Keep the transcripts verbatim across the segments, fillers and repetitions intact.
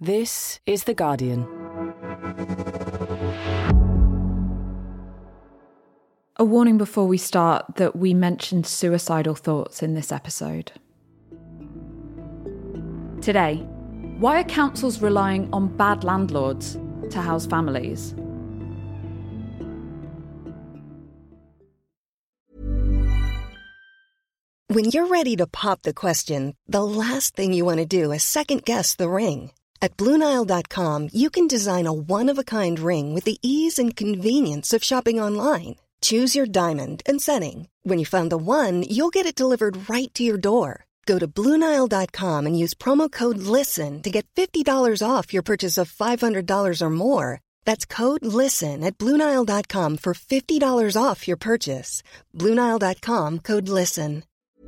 This is The Guardian. A warning before we start that we mentioned suicidal thoughts in this episode. Today, why are councils relying on bad landlords to house families? When you're ready to pop the question, the last thing you want to do is second-guess the ring. At Blue Nile dot com, you can design a one-of-a-kind ring with the ease and convenience of shopping online. Choose your diamond and setting. When you find the one, you'll get it delivered right to your door. Go to Blue Nile dot com and use promo code LISTEN to get fifty dollars off your purchase of five hundred dollars or more. That's code LISTEN at Blue Nile dot com for fifty dollars off your purchase. Blue Nile dot com, code LISTEN.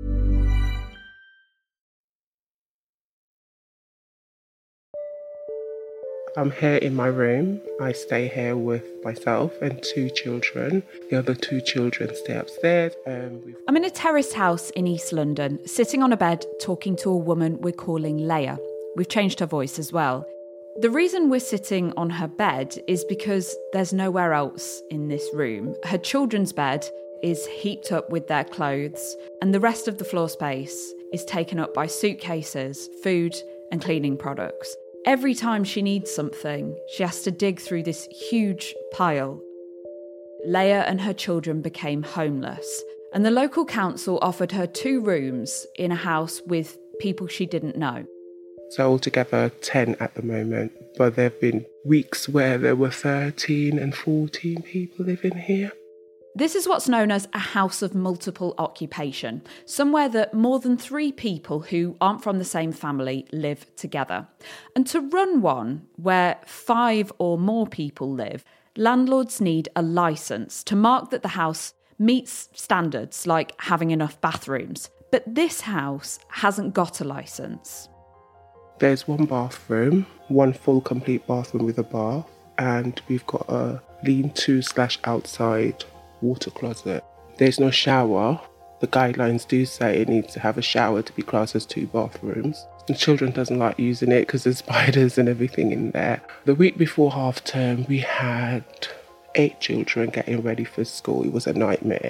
I'm here in my room. I stay here with myself and two children. The other two children stay upstairs. Um, we've... I'm in a terraced house in East London, sitting on a bed talking to a woman we're calling Leah. We've changed her voice as well. The reason we're sitting on her bed is because there's nowhere else in this room. Her children's bed is heaped up with their clothes, and the rest of the floor space is taken up by suitcases, food, and cleaning products. Every time she needs something, she has to dig through this huge pile. Leah and her children became homeless, and the local council offered her two rooms in a house with people she didn't know. So altogether ten at the moment, but there have been weeks where there were thirteen and fourteen people living here. This is what's known as a house of multiple occupation, somewhere that more than three people who aren't from the same family live together. And to run one where five or more people live, landlords need a licence to mark that the house meets standards like having enough bathrooms. But this house hasn't got a licence. There's one bathroom, one full complete bathroom with a bath, and we've got a lean-to slash outside water closet. There's no shower. The guidelines do say it needs to have a shower to be classed as two bathrooms. The children doesn't like using it because there's spiders and everything in there. The week before half term, we had eight children getting ready for school. It was a nightmare.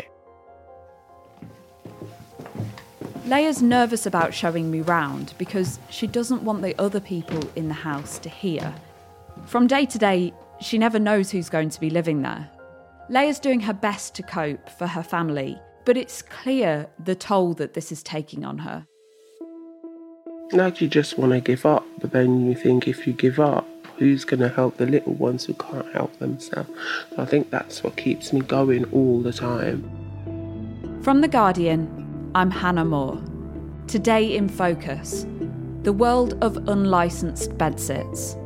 Leah's nervous about showing me round because she doesn't want the other people in the house to hear. From day to day, she never knows who's going to be living there. Leah's doing her best to cope for her family, but it's clear the toll that this is taking on her. Like you just want to give up, but then you think if you give up, who's going to help the little ones who can't help themselves? So I think that's what keeps me going all the time. From The Guardian, I'm Hannah Moore. Today in Focus, the world of unlicensed bedsits.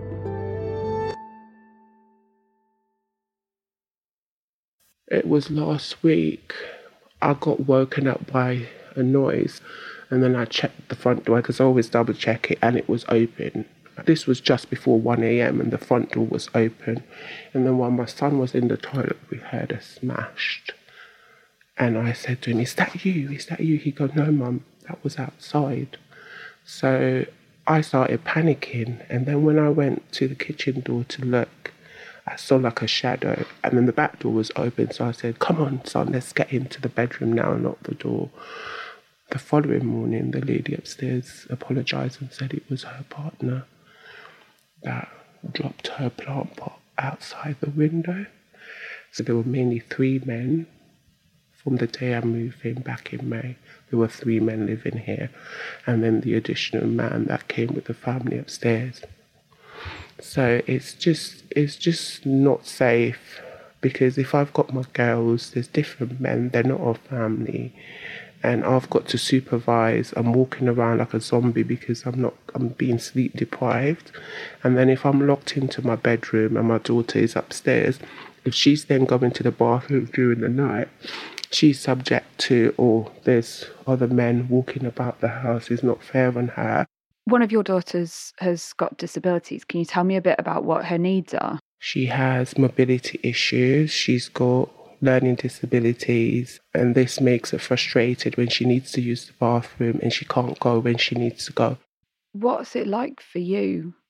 It was last week. I got woken up by a noise and then I checked the front door because I always double check it and it was open. This was just before one a.m. and the front door was open. And then while my son was in the toilet, we heard a smashed. And I said to him, "Is that you? Is that you?" He goes, "No, Mum, that was outside." So I started panicking. And then when I went to the kitchen door to look, I saw like a shadow, and then the back door was open. So I said, "Come on, son, let's get into the bedroom now and lock the door." The following morning, the lady upstairs apologised and said it was her partner that dropped her plant pot outside the window. So there were mainly three men. From the day I moved in back in May, there were three men living here, and then the additional man that came with the family upstairs. So it's just it's just not safe, because if I've got my girls, there's different men, they're not our family, and I've got to supervise. I'm walking around like a zombie because I'm not I'm being sleep deprived. And then if I'm locked into my bedroom and my daughter is upstairs, if she's then going to the bathroom during the night, she's subject to, or there's other men walking about the house. It's not fair on her. One of your daughters has got disabilities. Can you tell me a bit about what her needs are? She has mobility issues. She's got learning disabilities, and this makes her frustrated when she needs to use the bathroom and she can't go when she needs to go. What's it like for you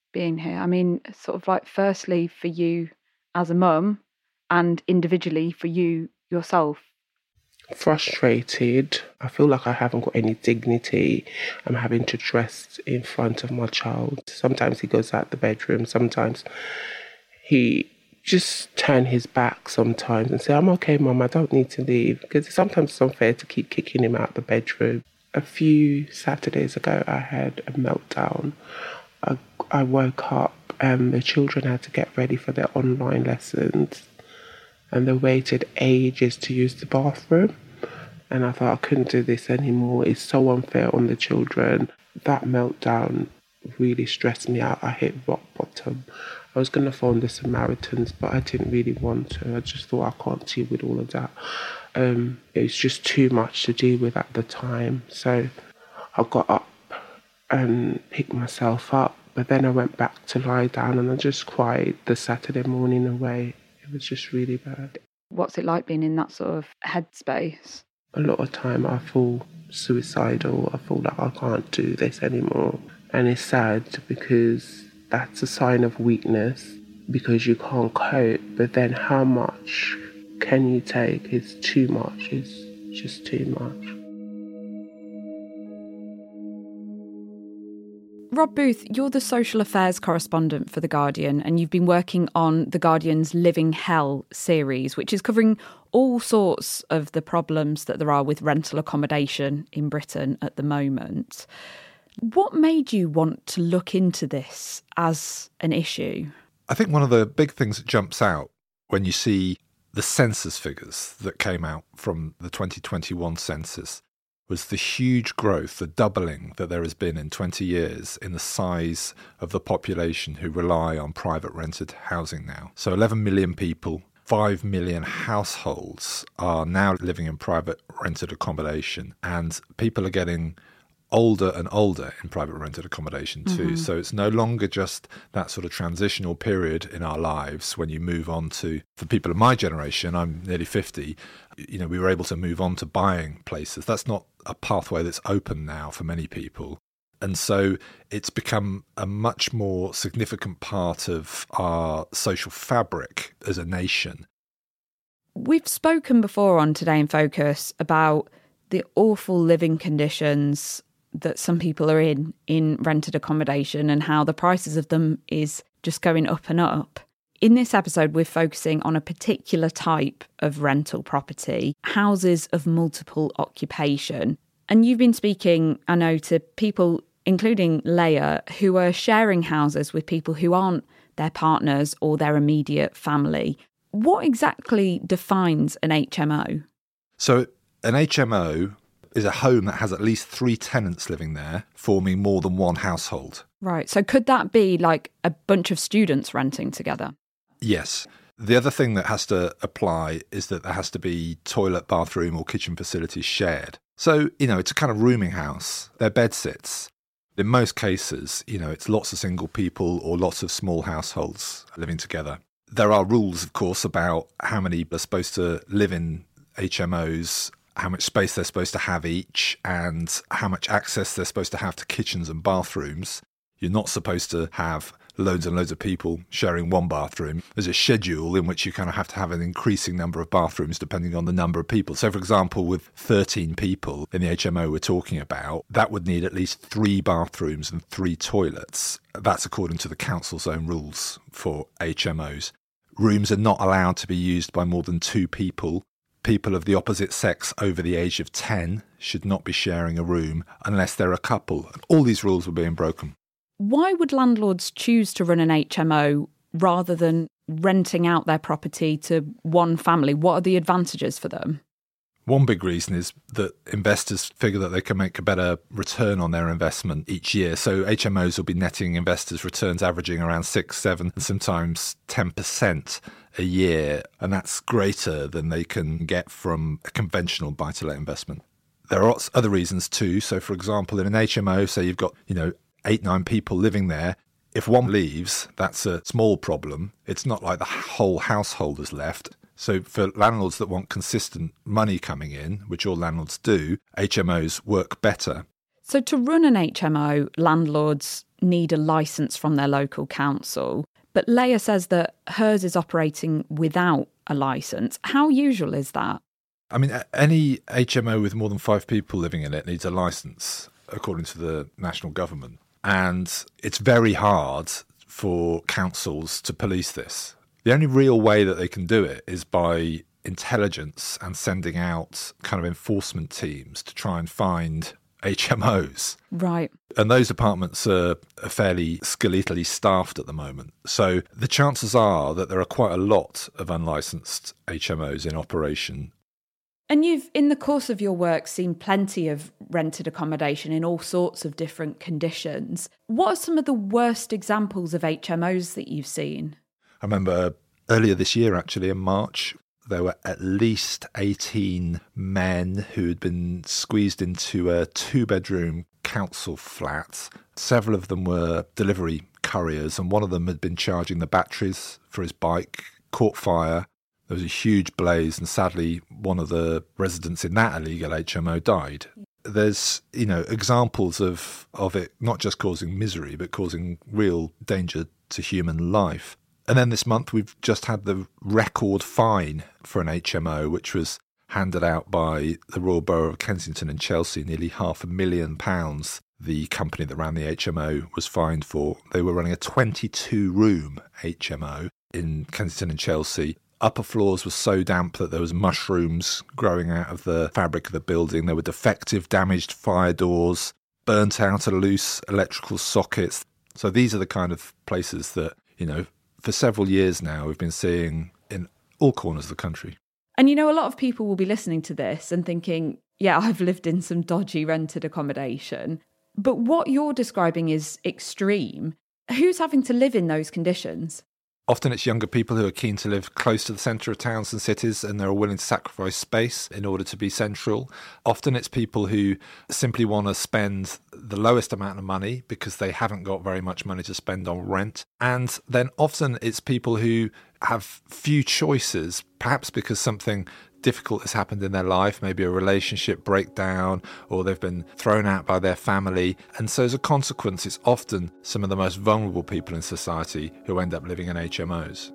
being here. I mean, sort of like firstly for you as a mum and individually for you yourself. Frustrated. I feel like I haven't got any dignity. I'm having to dress in front of my child. Sometimes he goes out the bedroom. Sometimes he just turn his back sometimes and say, I'm okay, Mum, I don't need to leave. Because sometimes it's unfair to keep kicking him out the bedroom. A few Saturdays ago, I had a meltdown. I, I woke up and the children had to get ready for their online lessons. And they waited ages to use the bathroom. And I thought, I couldn't do this anymore. It's so unfair on the children. That meltdown really stressed me out. I hit rock bottom. I was going to phone the Samaritans, but I didn't really want to. I just thought I can't deal with all of that. Um, it was just too much to deal with at the time. So I got up and picked myself up. But then I went back to lie down and I just cried the Saturday morning away. It was just really bad. What's it like being in that sort of headspace? A lot of time I feel suicidal. I feel like I can't do this anymore. And it's sad because that's a sign of weakness because you can't cope. But then how much can you take? It's too much. It's just too much. Rob Booth, you're the social affairs correspondent for The Guardian, and you've been working on The Guardian's Living Hell series, which is covering all sorts of the problems that there are with rental accommodation in Britain at the moment. What made you want to look into this as an issue? I think one of the big things that jumps out when you see the census figures that came out from the twenty twenty-one census was the huge growth, the doubling that there has been in twenty years in the size of the population who rely on private rented housing now. So eleven million people, five million households are now living in private rented accommodation, and people are getting older and older in private rented accommodation too. Mm-hmm. So it's no longer just that sort of transitional period in our lives when you move on to, for people of my generation, I'm nearly fifty, you know, we were able to move on to buying places. That's not a pathway that's open now for many people. And so it's become a much more significant part of our social fabric as a nation. We've spoken before on Today in Focus about the awful living conditions that some people are in, in rented accommodation, and how the prices of them is just going up and up. In this episode, we're focusing on a particular type of rental property, houses of multiple occupation. And you've been speaking, I know, to people, including Leah, who are sharing houses with people who aren't their partners or their immediate family. What exactly defines an H M O? So an H M O is a home that has at least three tenants living there, forming more than one household. Right. So could that be like a bunch of students renting together? Yes. The other thing that has to apply is that there has to be toilet, bathroom or kitchen facilities shared. So, you know, it's a kind of rooming house. They're bed sits. In most cases, you know, it's lots of single people or lots of small households living together. There are rules, of course, about how many are supposed to live in H M Os, how much space they're supposed to have each, and how much access they're supposed to have to kitchens and bathrooms. You're not supposed to have loads and loads of people sharing one bathroom. There's a schedule in which you kind of have to have an increasing number of bathrooms depending on the number of people. So, for example, with thirteen people in the H M O we're talking about, that would need at least three bathrooms and three toilets. That's according to the council's own rules for H M Os. Rooms are not allowed to be used by more than two people. People of the opposite sex over the age of ten should not be sharing a room unless they're a couple. All these rules were being broken. Why would landlords choose to run an H M O rather than renting out their property to one family? What are the advantages for them? One big reason is that investors figure that they can make a better return on their investment each year. So H M Os will be netting investors returns averaging around six, seven, and sometimes ten percent a year. And that's greater than they can get from a conventional buy-to-let investment. There are other reasons too. So, for example, in an H M O, say you've got, you know, eight, nine people living there. If one leaves, that's a small problem. It's not like the whole household has left. So for landlords that want consistent money coming in, which all landlords do, H M Os work better. So to run an H M O, landlords need a licence from their local council. But Leah says that hers is operating without a licence. How usual is that? I mean, any H M O with more than five people living in it needs a licence, according to the national government. And it's very hard for councils to police this. The only real way that they can do it is by intelligence and sending out kind of enforcement teams to try and find H M Os. Right. And those departments are, are fairly skeletally staffed at the moment. So the chances are that there are quite a lot of unlicensed H M Os in operation. And you've, in the course of your work, seen plenty of rented accommodation in all sorts of different conditions. What are some of the worst examples of H M Os that you've seen? I remember earlier this year, actually, in March, there were at least eighteen men who had been squeezed into a two-bedroom council flat. Several of them were delivery couriers, and one of them had been charging the batteries for his bike, caught fire. There was a huge blaze, and sadly, one of the residents in that illegal H M O died. There's, you know, examples of, of it not just causing misery, but causing real danger to human life. And then this month, we've just had the record fine for an H M O, which was handed out by the Royal Borough of Kensington and Chelsea, nearly half a million pounds. The company that ran the H M O was fined for. They were running a twenty-two room H M O in Kensington and Chelsea. Upper floors were so damp that there was mushrooms growing out of the fabric of the building. There were defective, damaged fire doors, burnt out or loose electrical sockets. So these are the kind of places that, you know, for several years now we've been seeing in all corners of the country. And, you know, a lot of people will be listening to this and thinking, yeah, I've lived in some dodgy rented accommodation. But what you're describing is extreme. Who's having to live in those conditions? Often it's younger people who are keen to live close to the centre of towns and cities, and they're willing to sacrifice space in order to be central. Often it's people who simply want to spend the lowest amount of money because they haven't got very much money to spend on rent. And then often it's people who have few choices, perhaps because something difficult has happened in their life, maybe a relationship breakdown, or they've been thrown out by their family. And so as a consequence, it's often some of the most vulnerable people in society who end up living in H M Os.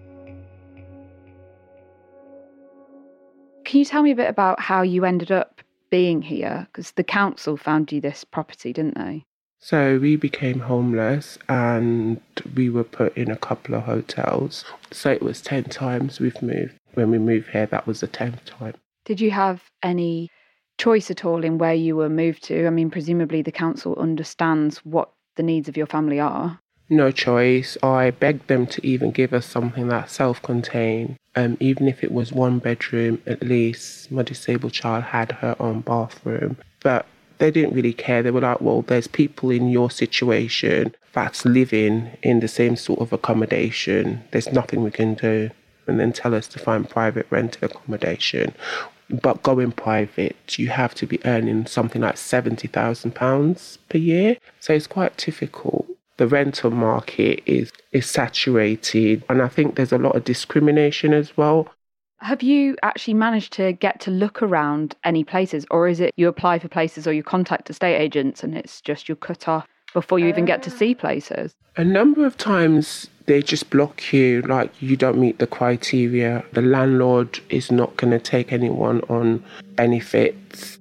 Can you tell me a bit about how you ended up being here? Because the council found you this property, didn't they? So we became homeless and we were put in a couple of hotels. So it was ten times we've moved. When we moved here, that was the tenth time. Did you have any choice at all in where you were moved to? I mean, presumably the council understands what the needs of your family are. No choice. I begged them to even give us something that's self-contained. Um, even if it was one bedroom, at least my disabled child had her own bathroom. But they didn't really care. They were like, well, there's people in your situation that's living in the same sort of accommodation. There's nothing we can do. And then tell us to find private rented accommodation. But going private, you have to be earning something like seventy thousand pounds per year. So it's quite difficult. The rental market is, is saturated. And I think there's a lot of discrimination as well. Have you actually managed to get to look around any places? Or is it you apply for places or you contact estate agents and it's just you're cut off before you even get to see places? A number of times they just block you, like you don't meet the criteria. The landlord is not going to take anyone on benefits.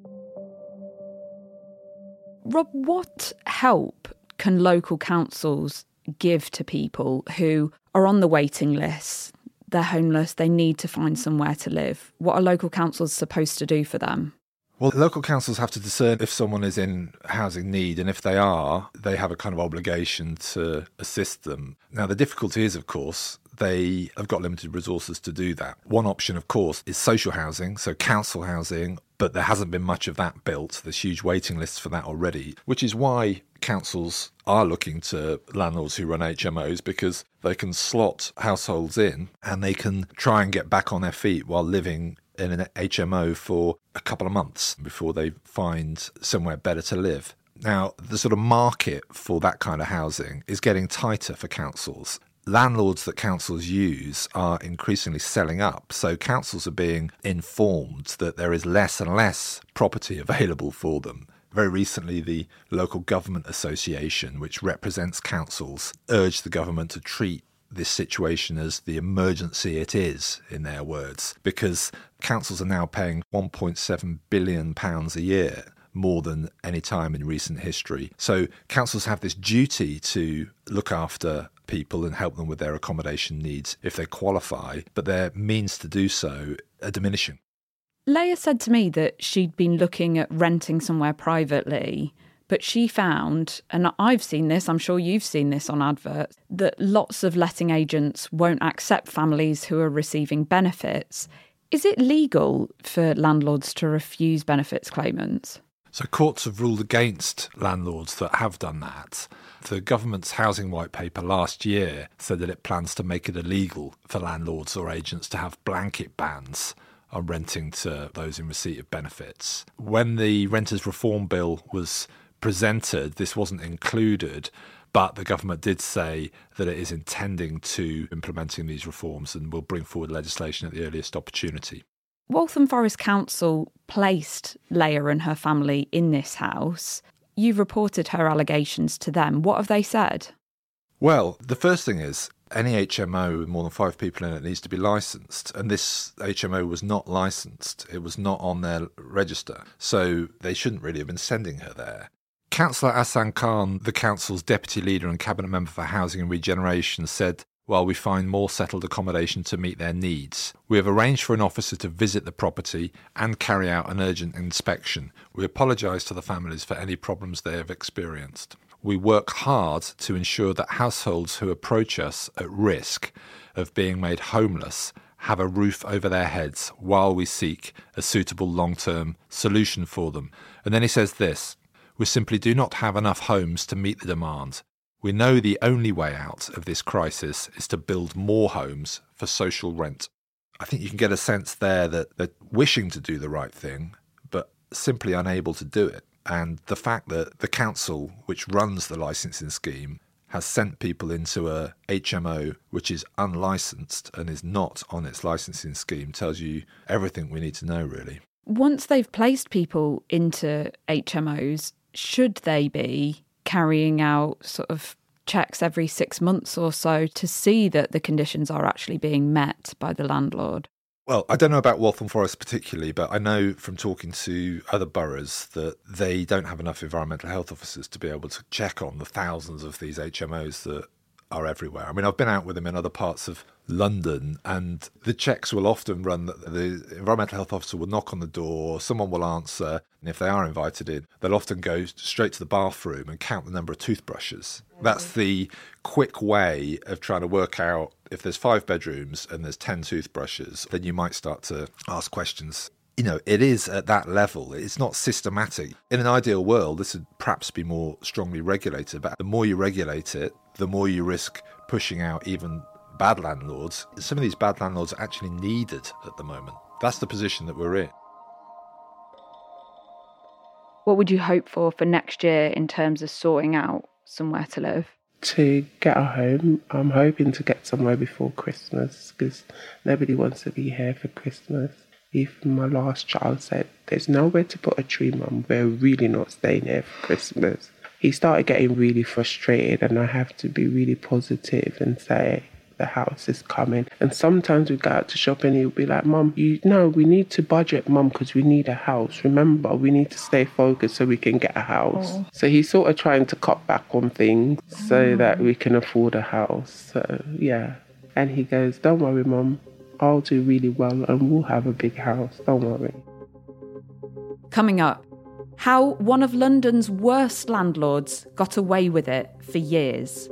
Rob, what help can local councils give to people who are on the waiting list? They're homeless, they need to find somewhere to live. What are local councils supposed to do for them? Well, local councils have to discern if someone is in housing need, and if they are, they have a kind of obligation to assist them. Now, the difficulty is, of course, they have got limited resources to do that. One option, of course, is social housing, so council housing, but there hasn't been much of that built. There's huge waiting lists for that already, which is why councils are looking to landlords who run H M Os, because they can slot households in and they can try and get back on their feet while living in an H M O for a couple of months before they find somewhere better to live. Now, the sort of market for that kind of housing is getting tighter for councils. Landlords that councils use are increasingly selling up, so councils are being informed that there is less and less property available for them. Very recently, the Local Government Association, which represents councils, urged the government to treat this situation as the emergency it is, in their words, because councils are now paying one point seven billion pounds a year, more than any time in recent history. So councils have this duty to look after people and help them with their accommodation needs if they qualify, but their means to do so are diminishing. Leah said to me that she'd been looking at renting somewhere privately, but she found, and I've seen this, I'm sure you've seen this on adverts, that lots of letting agents won't accept families who are receiving benefits. Is it legal for landlords to refuse benefits claimants? So courts have ruled against landlords that have done that. The government's housing white paper last year said that it plans to make it illegal for landlords or agents to have blanket bans on renting to those in receipt of benefits. When the Renters Reform Bill was presented, this wasn't included, but the government did say that it is intending to implementing these reforms and will bring forward legislation at the earliest opportunity. Waltham Forest Council placed Leah and her family in this house. You've reported her allegations to them. What have they said? Well, the first thing is, any H M O with more than five people in it needs to be licensed. And this H M O was not licensed. It was not on their register. So they shouldn't really have been sending her there. Councillor Ahsan Khan, the council's deputy leader and cabinet member for housing and regeneration, said, while we find more settled accommodation to meet their needs, we have arranged for an officer to visit the property and carry out an urgent inspection. We apologise to the families for any problems they have experienced. We work hard to ensure that households who approach us at risk of being made homeless have a roof over their heads while we seek a suitable long-term solution for them. And then he says this, we simply do not have enough homes to meet the demand. We know the only way out of this crisis is to build more homes for social rent. I think you can get a sense there that they're wishing to do the right thing, but simply unable to do it. And the fact that the council, which runs the licensing scheme, has sent people into a H M O which is unlicensed and is not on its licensing scheme tells you everything we need to know, really. Once they've placed people into H M Os, should they be carrying out sort of checks every six months or so to see that the conditions are actually being met by the landlord? Well, I don't know about Waltham Forest particularly, but I know from talking to other boroughs that they don't have enough environmental health officers to be able to check on the thousands of these H M Os that are everywhere. I mean, I've been out with them in other parts of London, and the checks will often run that the environmental health officer will knock on the door, someone will answer, and if they are invited in, they'll often go straight to the bathroom and count the number of toothbrushes. That's the quick way of trying to work out if there's five bedrooms and there's ten toothbrushes, then you might start to ask questions. You know, it is at that level. It's not systematic. In an ideal world, this would perhaps be more strongly regulated, but the more you regulate it, the more you risk pushing out even bad landlords. Some of these bad landlords are actually needed at the moment. That's the position that we're in. What would you hope for for next year in terms of sorting out somewhere to live? To get a home. I'm hoping to get somewhere before Christmas because nobody wants to be here for Christmas. Even my last child said, there's nowhere to put a tree, Mum. We're really not staying here for Christmas. He started getting really frustrated, and I have to be really positive and say, the house is coming. And sometimes we go out to shop and he'll be like, Mum, you know, we need to budget, Mum, because we need a house. Remember, we need to stay focused so we can get a house. Oh. So he's sort of trying to cut back on things so oh. that we can afford a house. So, yeah. And he goes, don't worry, Mum. I'll do really well and we'll have a big house. Don't worry. Coming up, how one of London's worst landlords got away with it for years.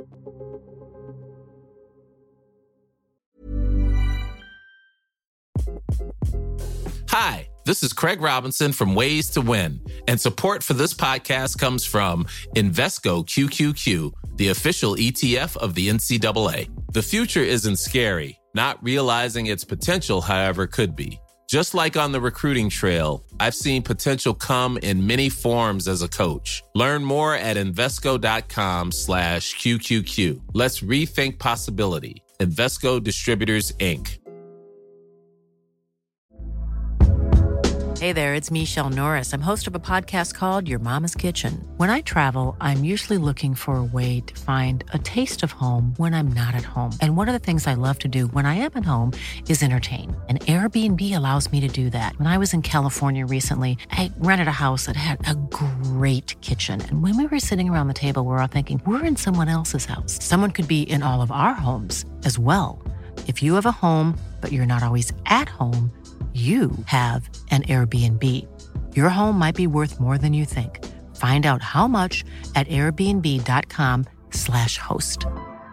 Hi, this is Craig Robinson from Ways to Win, and support for this podcast comes from Invesco Q Q Q, the official E T F of the N C double A. The future isn't scary. Not realizing its potential, however, could be. Just like on the recruiting trail, I've seen potential come in many forms as a coach. Learn more at Invesco.com slash QQQ. Let's rethink possibility. Invesco Distributors, Incorporated. Hey there, it's Michelle Norris. I'm host of a podcast called Your Mama's Kitchen. When I travel, I'm usually looking for a way to find a taste of home when I'm not at home. And one of the things I love to do when I am at home is entertain. And Airbnb allows me to do that. When I was in California recently, I rented a house that had a great kitchen. And when we were sitting around the table, we were all thinking, we're in someone else's house. Someone could be in all of our homes as well. If you have a home, but you're not always at home, you have an Airbnb. Your home might be worth more than you think. Find out how much at airbnb.com slash host.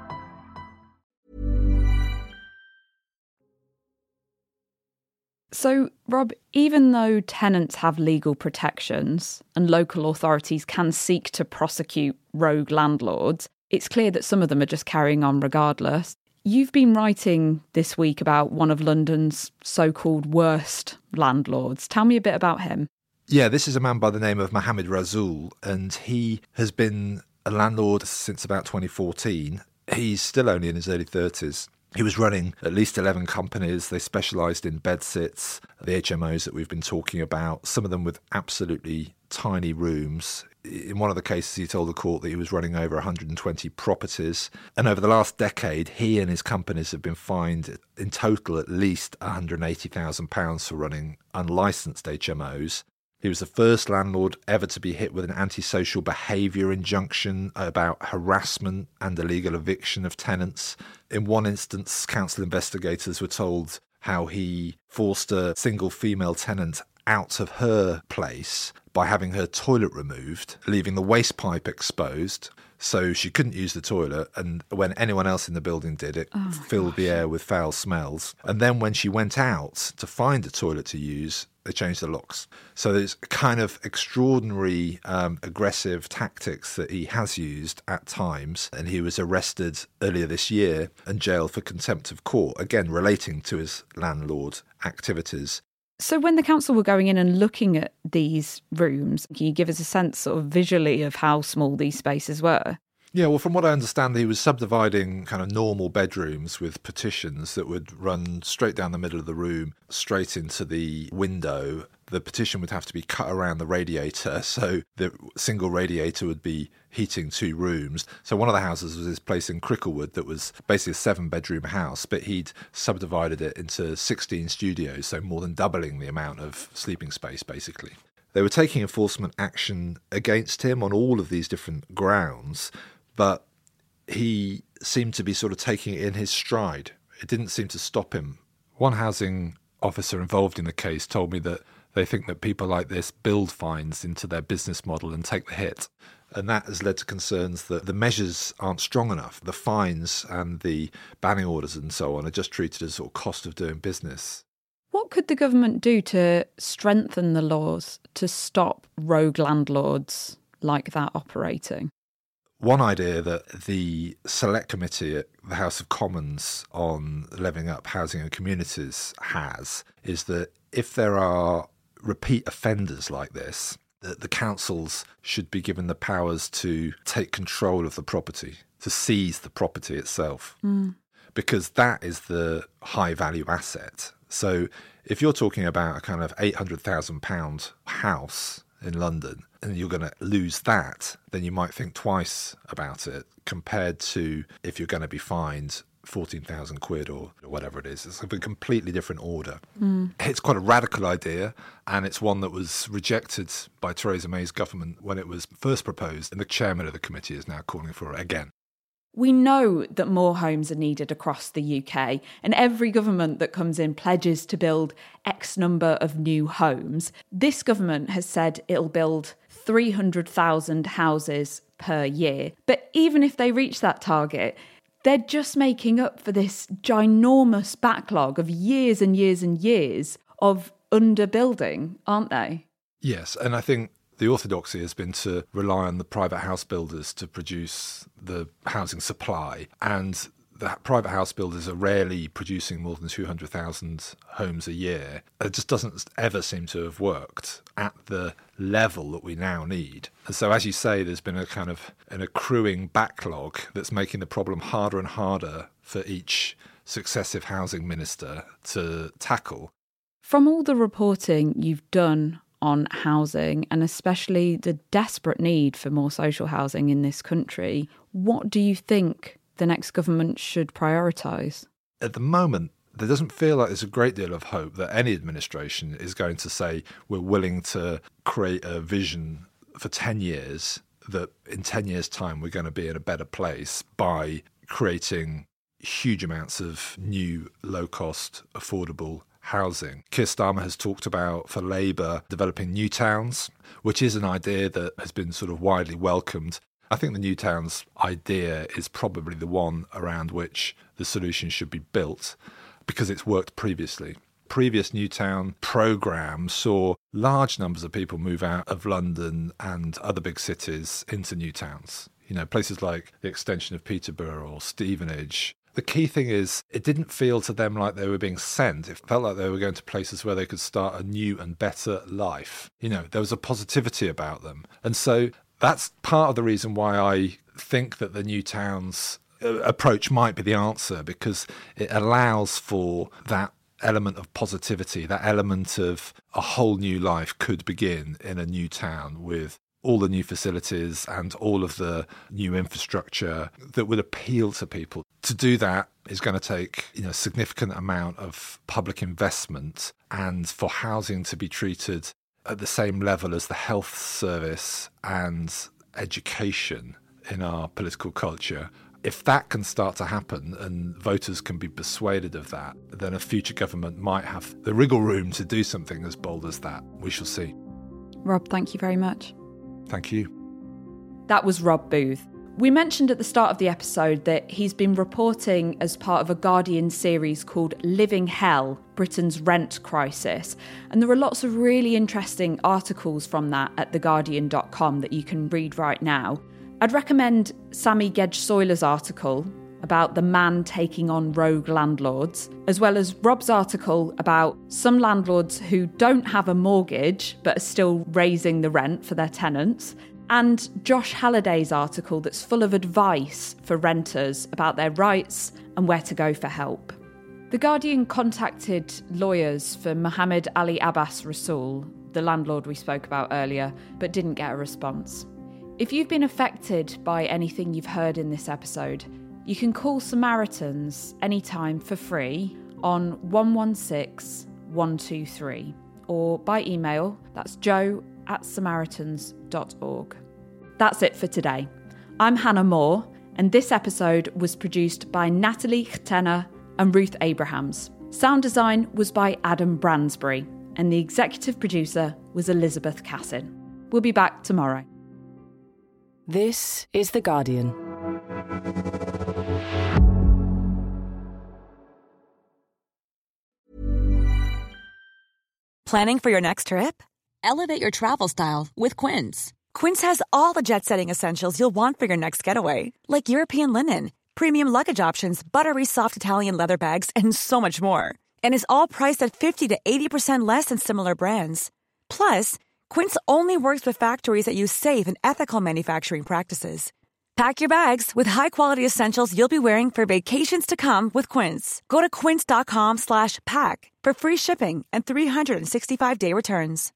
So, Rob, even though tenants have legal protections and local authorities can seek to prosecute rogue landlords, it's clear that some of them are just carrying on regardless. You've been writing this week about one of London's so-called worst landlords. Tell me a bit about him. Yeah, this is a man by the name of Mohammed Rasool, and he has been a landlord since about twenty fourteen. He's still only in his early thirties. He was running at least eleven companies. They specialised in bedsits, the H M Os that we've been talking about, some of them with absolutely tiny rooms. In one of the cases, he told the court that he was running over one hundred twenty properties. And over the last decade, he and his companies have been fined in total at least one hundred eighty thousand pounds for running unlicensed H M Os. He was the first landlord ever to be hit with an antisocial behaviour injunction about harassment and illegal eviction of tenants. In one instance, council investigators were told how he forced a single female tenant out of her place by having her toilet removed, leaving the waste pipe exposed, so she couldn't use the toilet, and when anyone else in the building did, it oh filled gosh. the air with foul smells. And then when she went out to find a toilet to use, they changed the locks. So there's kind of extraordinary um, aggressive tactics that he has used at times, and he was arrested earlier this year and jailed for contempt of court, again relating to his landlord activities. So when the council were going in and looking at these rooms, can you give us a sense sort of visually of how small these spaces were? Yeah, well, from what I understand, he was subdividing kind of normal bedrooms with partitions that would run straight down the middle of the room, straight into the window. The partition would have to be cut around the radiator, so the single radiator would be heating two rooms. So one of the houses was this place in Cricklewood that was basically a seven-bedroom house, but he'd subdivided it into sixteen studios, so more than doubling the amount of sleeping space, basically. They were taking enforcement action against him on all of these different grounds, but he seemed to be sort of taking it in his stride. It didn't seem to stop him. One housing officer involved in the case told me that they think that people like this build fines into their business model and take the hit. And that has led to concerns that the measures aren't strong enough. The fines and the banning orders and so on are just treated as sort of cost of doing business. What could the government do to strengthen the laws to stop rogue landlords like that operating? One idea that the Select Committee at the House of Commons on levelling up housing and communities has is that if there are repeat offenders like this, that the councils should be given the powers to take control of the property, to seize the property itself, mm. because that is the high value asset. So if you're talking about a kind of eight hundred thousand pounds house in London and you're going to lose that, then you might think twice about it compared to if you're going to be fined fourteen thousand quid or whatever it is. It's a completely different order. Mm. It's quite a radical idea, and it's one that was rejected by Theresa May's government when it was first proposed, and the chairman of the committee is now calling for it again. We know that more homes are needed across the U K, and every government that comes in pledges to build X number of new homes. This government has said it'll build three hundred thousand houses per year. But even if they reach that target, they're just making up for this ginormous backlog of years and years and years of underbuilding, aren't they? Yes, and I think the orthodoxy has been to rely on the private house builders to produce the housing supply, and the private house builders are rarely producing more than two hundred thousand homes a year. It just doesn't ever seem to have worked at the level that we now need. And so, as you say, there's been a kind of an accruing backlog that's making the problem harder and harder for each successive housing minister to tackle. From all the reporting you've done on housing, and especially the desperate need for more social housing in this country, what do you think the next government should prioritise? At the moment, there doesn't feel like there's a great deal of hope that any administration is going to say we're willing to create a vision for ten years, that in ten years' time we're going to be in a better place by creating huge amounts of new, low-cost, affordable housing. Keir Starmer has talked about, for Labour, developing new towns, which is an idea that has been sort of widely welcomed. I think the new towns idea is probably the one around which the solution should be built, because it's worked previously. Previous new town programmes saw large numbers of people move out of London and other big cities into new towns. You know, places like the extension of Peterborough or Stevenage. The key thing is it didn't feel to them like they were being sent. It felt like they were going to places where they could start a new and better life. You know, there was a positivity about them. And so that's part of the reason why I think that the new towns approach might be the answer, because it allows for that element of positivity, that element of a whole new life could begin in a new town with all the new facilities and all of the new infrastructure that would appeal to people. To do that is going to take, you know, a significant amount of public investment, and for housing to be treated at the same level as the health service and education in our political culture. If that can start to happen and voters can be persuaded of that, then a future government might have the wriggle room to do something as bold as that. We shall see. Rob, thank you very much. Thank you. That was Rob Booth. We mentioned at the start of the episode that he's been reporting as part of a Guardian series called Living Hell, Britain's Rent Crisis. And there are lots of really interesting articles from that at the guardian dot com that you can read right now. I'd recommend Sammy Gedge-Soyler's article about the man taking on rogue landlords, as well as Rob's article about some landlords who don't have a mortgage but are still raising the rent for their tenants, and Josh Halliday's article that's full of advice for renters about their rights and where to go for help. The Guardian contacted lawyers for Mohammed Ali Abbas Rasool, the landlord we spoke about earlier, but didn't get a response. If you've been affected by anything you've heard in this episode, you can call Samaritans anytime for free on one one six, one two three, or by email, that's joe at samaritans dot org. That's it for today. I'm Hannah Moore, and this episode was produced by Natalie Chtena and Ruth Abrahams. Sound design was by Adam Bransbury, and the executive producer was Elizabeth Cassin. We'll be back tomorrow. This is The Guardian. Planning for your next trip? Elevate your travel style with Quince. Quince has all the jet-setting essentials you'll want for your next getaway, like European linen, premium luggage options, buttery soft Italian leather bags, and so much more. And is all priced at fifty to eighty percent less than similar brands. Plus, Quince only works with factories that use safe and ethical manufacturing practices. Pack your bags with high-quality essentials you'll be wearing for vacations to come with Quince. Go to quince.com slash pack for free shipping and three sixty-five day returns.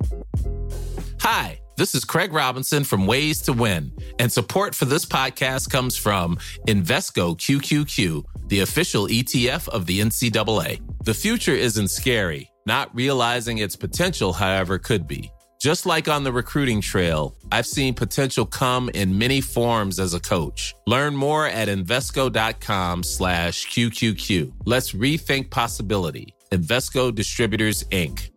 Hi, this is Craig Robinson from Ways to Win, and support for this podcast comes from Invesco Q Q Q, the official E T F of the N C double A. The future isn't scary. Not realizing its potential, however, could be. Just like on the recruiting trail, I've seen potential come in many forms as a coach. Learn more at Invesco.com slash QQQ. Let's rethink possibility. Invesco Distributors, Incorporated.